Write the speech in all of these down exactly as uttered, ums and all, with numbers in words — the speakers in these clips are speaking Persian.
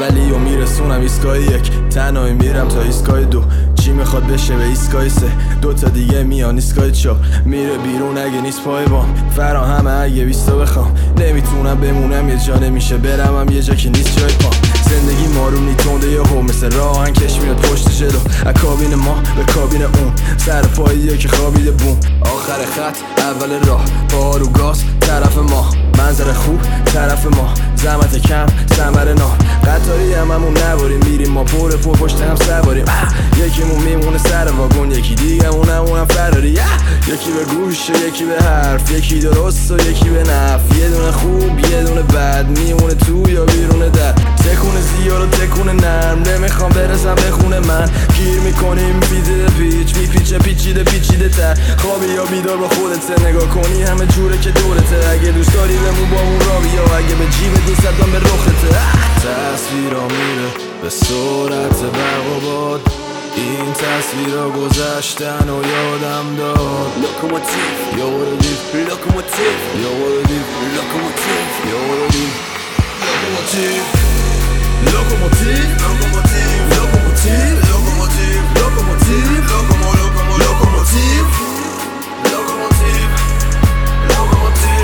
اولی و میرسونم ایستگاه یک، تنهایی میرم تا ایستگاه دو. چی میخواد بشه به ایستگاه سه، دوتا دیگه میان ایستگاه چهار. میره بیرون اگه نیست پای بام، فراهمه اگه بیستا بخوام. نمیتونم بمونم یه جا، نمیشه برم هم یه جا که نیست جای پام. زندگی مارونی تنده یه هو، مثل راهن کش میاد پشت جلو. از کابین ما به کابین اون، سر پاییه که خوابیده بوم. آخر خط اول راه، پا رو گاز طرف ما. منظر خوب طرف ما، زحمت کم ثمره نام. قطاری هم همون نباریم، میریم ما پر پر پشت هم سواریم. یکیمون میمونه سر واگن، یکی دیگه اونم فراری. یکی به گوش و یکی به حرف، یکی درست و یکی به نفع. یه دونه خوب یه دونه بد، میمونه تو یا بیرون در. تکونه زیاد و تکونه نرم، نمیخوام برسم به خونه من. گیر میکنیم پیچیده پیچ، میپیچه پیچیده پیچیده تر. خوابی یا بیدار با خودت، نگاه کنی همه جوره که دورته. اگه دوست داری بمون با اون راوی، یا اگه به جیب دوست دادم به رخته. تصویرا میره به سرعت برق و باد، این تصویرا گذشتن و یادم داد. لوکوموتیو یوردیو لوکوموتیو یوردیو لوکوموتیو یوردیو لوکوموتیو لوکوموتیو لوکوموتیو لوکوموتیو لوکوموتیو لوکوموتیو لوکومو لوکومو لوکوموتیو لوکوموتیو لوکوموتیو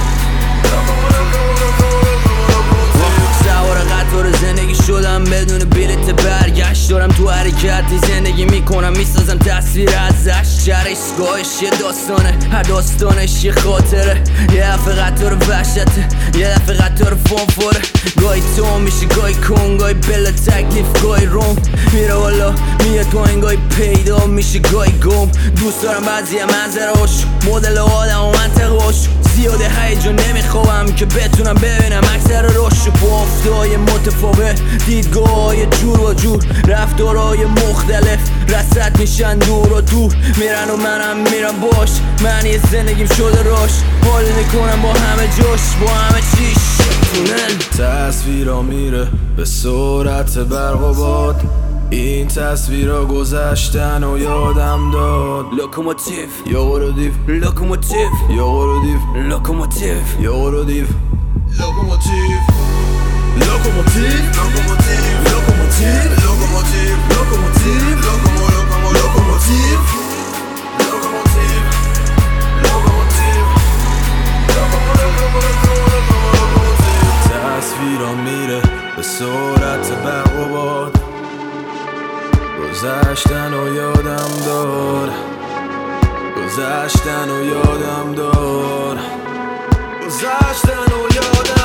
سوار قطار زندگی شدم بدون بلیت برگشت. دارم تو حرکتی زندگی میکنم، میسازم تصویر ازش. جرشگاهش یه داستانه، هر داستانش یه خاطره. یه دفعه قطار وحشته، یه دفعه قطار فانفاره. گاهی تو میشه گاهی کن، گاهی بلا تکلیف گاهی روم. میره والا میاد پایین، گاهی پیدا میشه گاهی گم. دوست دارم بعضی منظرهاش، مدل آدم و منطقهاش. زیاده هیجان نمیخوام که بتونم ببینم اکثر روش. بافتای متفاوت، دیدگاه‌های جور و جور، رفتارهای مختلف رصد میشن دور و دور. میرن و منم میرم باش، معنی زندگیم شده راش. حال میکنم با همه جاش، با همه چیش تونل. تصویرا میره به سرعت برق و باد، این تصویرا گذشتن و یادم داد. لوکوموتیو یوردیو لوکوموتیو یوردیو لوکوموتیو یوردیو لوکوموتیو لوکوموتیو لوکوموتیو لوکوموتیو لوکوموتیو لوکوموتیو لوکومو لوکومو لوکوموتیو لوکوموتیو لوکوموتیو تصویرا میره به سرعت برق و باد، گذشتن و یادم دار، گذشتن و یادم دار، گذشتن و یادم